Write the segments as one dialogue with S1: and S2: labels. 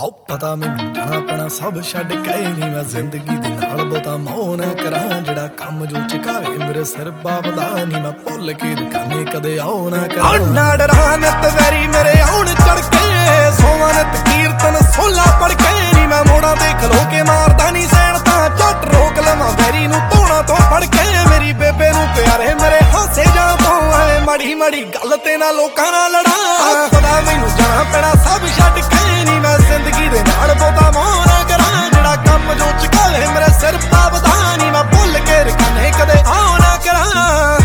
S1: ਆਓ ਪਤਾ ਮੈਨੂੰ ਜਾਣਾ ਪੈਣਾ ਸਭ ਛੱਡ ਕੇ ਨੀ ਮੈਂ ਜ਼ਿੰਦਗੀ ਦੇ ਨਾਲ ਬਹੁਤਾ ਮੋਹ ਨਾ ਕਰਾਂ। ਜਿਹੜਾ ਕੰਮ ਜੋ ਚਕਾਵੇ ਮੇਰੇ ਸਿਰ ਬਾਬਦਾ ਨੀ ਮੈਂ ਭੁੱਲ ਕੇ ਰਕਾਨੇ ਕਦੇ ਆਉ ਨਾ ਕਰਾਂ। ਨਾ ਡਰਾਂ ਨਿਤ ਵੈਰੀ ਮੇਰੇ ਆਉਣ ਚੜ ਕੇ ਸੋਵਾਂ ਨਿਤ ਕੀਰਤਨ ਸੋਲਾ ਪੜ ਕੇ ਨੀ ਮੈਂ ਮੋੜਾਂ ਤੇ ਖਲੋ ਕੇ ਮਾਰਦਾ ਨੀ ਸੈਣ ਤਾਂ ਝੱਟ ਰੋਕ ਲਵਾਂ ਵੈਰੀ ਨੂੰ ਧੋਣਾ ਤੋਂ ਫੜ ਕੇ। ਮੇਰੀ ਬੇਬੇ ਨੂੰ ਪਿਆਰੇ ਮੇਰੇ ਹਾਸੇ ਜਾਂ ਤੋਂ ਐ ਮਾੜੀ ਮਾੜੀ ਗੱਲ ਤੇ ਨਾ ਲੋਕਾਂ ਨਾਲ ਲੜਾਂ। ਪਤਾ ਮੈਨੂੰ ਜਾਣਾ ਪੈਣਾ ਸਭ ਛੱਡ ਕੇ ਨੀ ਮੈਂ ਜ਼ਿੰਦਗੀ ਦੇ ਨਾਲ ਬਹੁਤਾ ਮੋਹ ਨਾ ਕਰਾਂ। ਜਿਹੜਾ ਕੰਮ ਜੋ ਚਕਾਵੇ ਮੇਰੇ ਸਿਰ ਪਾਵਦਾ ਨੀ ਮੈਂ ਭੁੱਲ ਕੇ ਰਕਾਨੇ ਕਦੇ ਆਉ ਨਾ ਕਰਾਂ।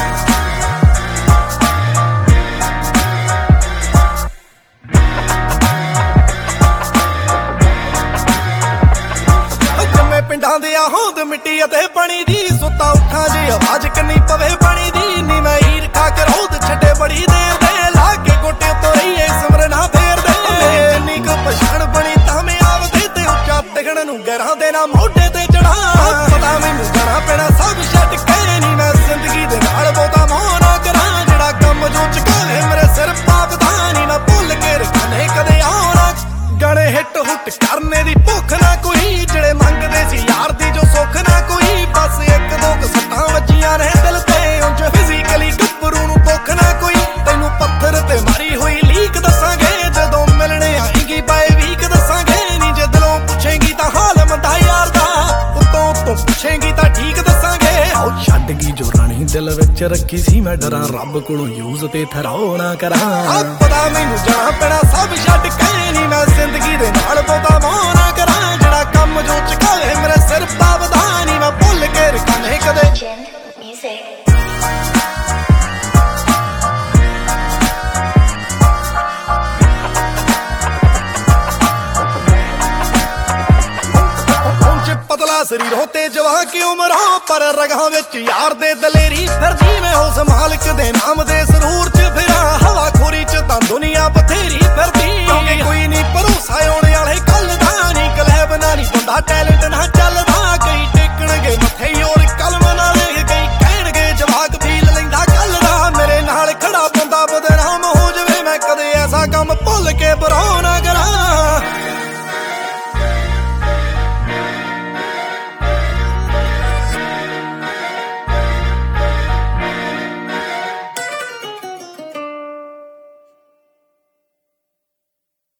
S1: ਜੰਮੇ ਪਿੰਡਾਂ ਦੇ ਆ ਹੋਂਦ ਮਿੱਟੀ ਅਤੇ ਪਾਣੀ ਦੀ ਸੁੱਤਾ ਉੱਠਾਂ ਜੇ ਆਵਾਜ਼ ਕੰਨੀ ਪਵੇ ਪਾਣੀ ਦੀ ਨੀ ਮੈਂ ਹੀਰ ਖਾ ਕੇ ਰੋਦ ਛੱਡੇ ਬੜੀ ਦੇਰ ਦੇ ਲਾ ਕੇ ਗੋਟੇ ਤੋਂ ਰਹੀਏ ਸਿਮਰਨਾ ਫੇਰਦੇ। ਜਿੰਨੀ ਕੁ ਪਛਾਣ ਬਣੀ ਤਾਂ ਮੈਂ ਆਵਦੇ ਤੇ ਉੱਚਾ ਟਿਕਣ ਨੂੰ ਗਰਾਂ ਦੇ ਨਾ ਮੋਢੇ ਤੇ ਚੜਾ। ਪਤਾ ਮੈਨੂੰ ਜਾਣਾ ਪੈਣਾ ਸਭ ਛੱਡ ਕੇ ਨੀ ਮੈਂ ਜ਼ਿੰਦਗੀ ਦੇ ਨਾਲ ਬਹੁਤਾ ਮੋਹ ਨਾ ਕਰਾਂ। ਜਿਹੜਾ ਕੰਮ ਜੋ ਚਕਾਵੇ ਮੇਰੇ ਸਿਰ ਪਾਵਦਾ ਨੀ ਮੈਂ ਭੁੱਲ ਕੇ ਰਕਾਨੇ ਕਦੇ ਆਉ ਨਾ। ਗਾਣੇ ਹਿੱਟ ਹੁੱਟ ਕਰਨੇ ਦੀ ਭੁੱਖ ਨਾ ਕੋਈ ਜਿਹੜੇ ਮੰਗਦੇ ਸੀ ਯਾਰ ਦੀ ਜੋ ਸੁੱਖ ਨਾ ਕੋਈ। ਬਸ ਇੱਕ ਦੋ ਸੱਟਾਂ ਵੱਜੀਆਂ ਨੇ ਦਿਲ ਤੇ ਉਂਝ ਫਿਜ਼ੀਕਲੀ ਗੱਭਰੂ ਨੂੰ ਭੁੱਖ ਨਾ ਕੋਈ। ਤੈਨੂੰ ਪੱਥਰ ਤੇ ਮਾਰੀ ਹੋਈ ਲੀਕ ਦੱਸਾਂਗੇ ਜਦੋਂ ਮਿਲਣੇ ਆਏਗੀ ਬਾਏ ਵੀਕ ਦੱਸਾਂਗੇ ਨੀ। ਜੇ ਦਿਲੋਂ ਪੁੱਛੇਂਗੀ ਤਾਂ ਹਾਲ ਮੰਦਾ ਯਾਰ ਦਾ ਉੱਤੋਂ ਉੱਤੋਂ ਪੁੱਛੇਂਗੀ ਤਾਂ ਠੀਕ ਦੱਸਾਂਗੇ। ਆਓ ਛੱਡ ਗਈ ਜੋ ਰਾਣੀ ਦਿਲ ਵਿੱਚ ਰੱਖੀ ਸੀ ਮੈਂ ਡਰਾਂ ਰੱਬ ਕੋਲੋਂ ਯੂਜ਼ ਤੇ ਠਹਿਰਾਓ ਨਾ ਕਰਾਂ। ਪਤਾ ਮੈਨੂੰ ਜਾਣਾ ਪੈਣਾ ਸਭ ਛੱਡ ਕੇ ਨੀ ਮੈਂ ਜ਼ਿੰਦਗੀ ਦੇ ਨਾਲ ਬਹੁਤਾ ਮੋਹ ਨਾ ਕਰਾਂ। ਜਿਹੜਾ ਕੰਮ ਜੋ ਚਕਾਵੇ ਮੇਰੇ ਸਿਰ ਪਾਵਦਾ ਨੀ ਮੈਂ ਭੁੱਲ ਕੇ ਰਕਾਨੇ ਕਦੇ। ਪਤਲਾ ਸਰੀਰੋਂ ਤੇ ਜਵਾ ਕਿ ਉਮਰਾਂ ਪਰ ਰਗਾਂ ਵਿੱਚ ਯਾਰ ਦੇ ਦਲੇਰੀ ਫਿਰ ਜਿਵੇਂ ਉਸ ਮਾਲਕ ਦੇ ਨਾਮ ਦੇ ਸਰੂਰ